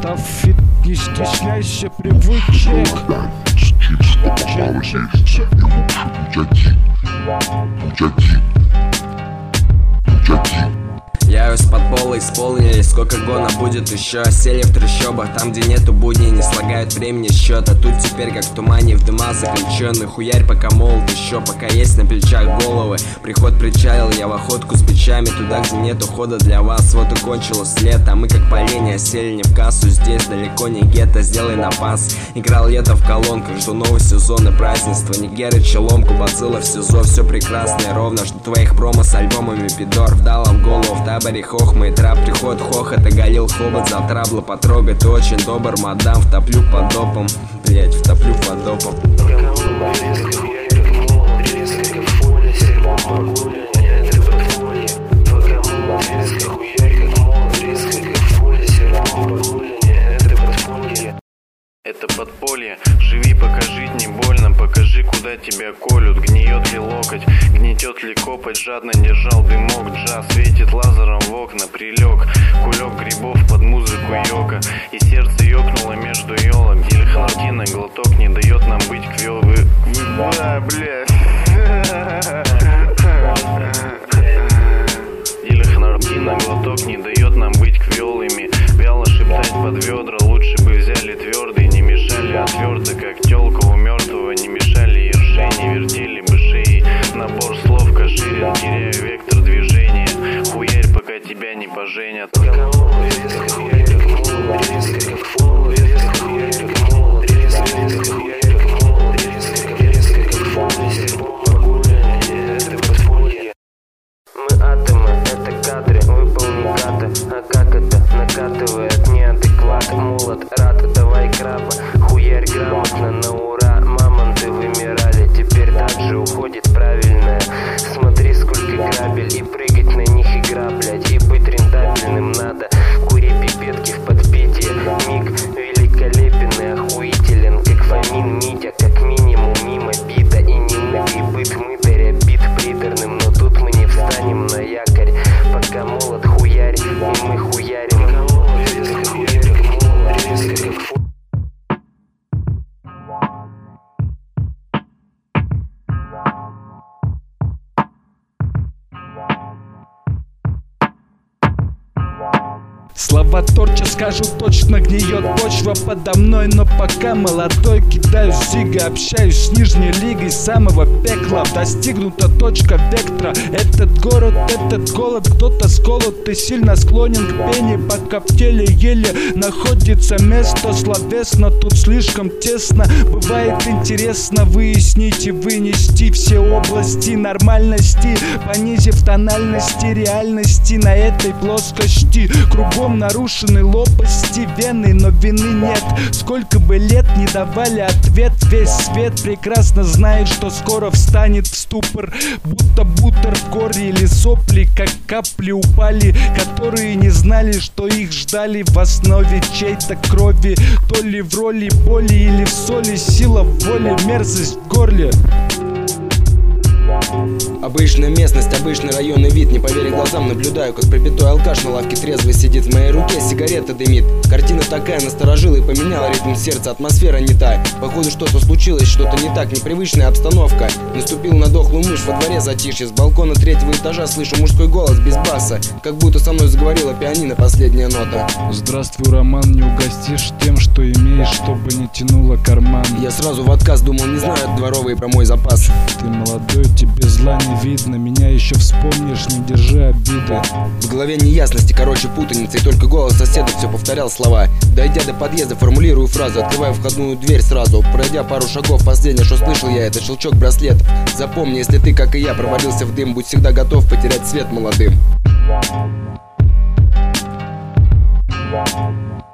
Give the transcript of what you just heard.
Тафит, не стесняйся привычек. Я из-под пола исполнились, сколько гона будет еще. Сели в трущобах, там где нету будней, не слагают времени счета. Тут теперь как в тумане, в дыма заключенный. Хуярь пока молод еще, пока есть на плечах головы. Приход причалил, я в охотку с печами, туда где нет ухода для вас. Вот и кончилось лето, а мы как поленья сели не в кассу. Здесь далеко не гетто, сделай напас. Играл лето в колонках, жду новый сезон и празднества. Нигерыча, ломку, бацилла в СИЗО. Все прекрасно и ровно, жду твоих промо с альбомами пидор. Вдала в голову в таборе хохма и трап, приход хохот, оголил хобот, за трабла потрогать. Ты очень добр, мадам, втоплю под допом. Блять, втоплю под допом. Это подполье, живи, пока жить не больно. Покажи, куда тебя колют, гниет ли локоть, гнетет ли копоть. Жадно держал дымок, джаз светит лазером в окна. Прилег кулек грибов под музыку йога, и сердце ёкнуло между елок. Дильханартина глоток не дает нам быть квелвы. Дильханартина глоток не дает нам быть квелыми. Вяло шептать под ведра, лучше бы взяли твердый. Не мешали отверток, как тёлка у мертвого. Не мешали ершей, не вертели бы шеи. Набор слов кошерен, теряю вектор движения. Хуярь, пока тебя не поженят. Мы атомы, это кадры, выполни каты. А как это накатывает неадекват? Молот, рад, давай краба. Хуярь грамотно, на ура. Мамонты вымирали, теперь так же уходит правильное. Смотри, сколько грабель, и прыгать на них игра, блять. И быть рентабельным надо. Кури пипетки в подпитие. Миг великолепен и охуителен, как Фомин Митя. Как минимум мимо бита. И немытый быт мытаря, бит приторным. Но тут мы не встанем на якорь, пока молот хуярь, и мы хуярим. Слова торча, скажу точно, гниет почва подо мной. Но пока молодой, кидаю зига, общаюсь с нижней лигой самого пекла. Достигнута точка вектора. Этот город, этот голод, кто-то сколот и сильно склонен к пене, пока в теле еле находится место. Словесно тут слишком тесно. Бывает интересно выяснить и вынести все области нормальности, понизив тональности реальности на этой плоскости. Кругом нарушены лопасти вены, но вины нет. Сколько бы лет не давали ответ, весь свет прекрасно знает, что скоро встанет в ступор. Будто бутер в горле или сопли, как капли упали, которые не знали, что их ждали в основе чьей-то крови. То ли в роли боли или в соли, сила в воле, мерзость в горле. Обычная местность, обычный районный вид. Не поверя глазам, наблюдаю, как пропитой алкаш на лавке трезвый сидит. В моей руке сигарета дымит. Картина такая насторожила и поменяла ритм сердца. Атмосфера не та. Походу что-то случилось, что-то не так. Непривычная обстановка. Наступил на дохлую мышь, во дворе затишье. С балкона 3-го этажа слышу мужской голос без баса, как будто со мной заговорила пианино, последняя нота. Здравствуй, Роман, не угостишь тем, что имеешь, чтобы не тянуло карман. Я сразу в отказ, думал, не знают дворовые про мой запас. Ты молодой, тебе зла не видно, меня еще вспомнишь, не держи обиды. В голове неясности, короче путаница, и только голос соседа все повторял слова. Дойдя до подъезда, формулирую фразу, открываю входную дверь сразу. Пройдя пару шагов, последнее, что слышал я, это щелчок браслетов. Запомни, если ты, как и я, провалился в дым, будь всегда готов потерять свет молодым.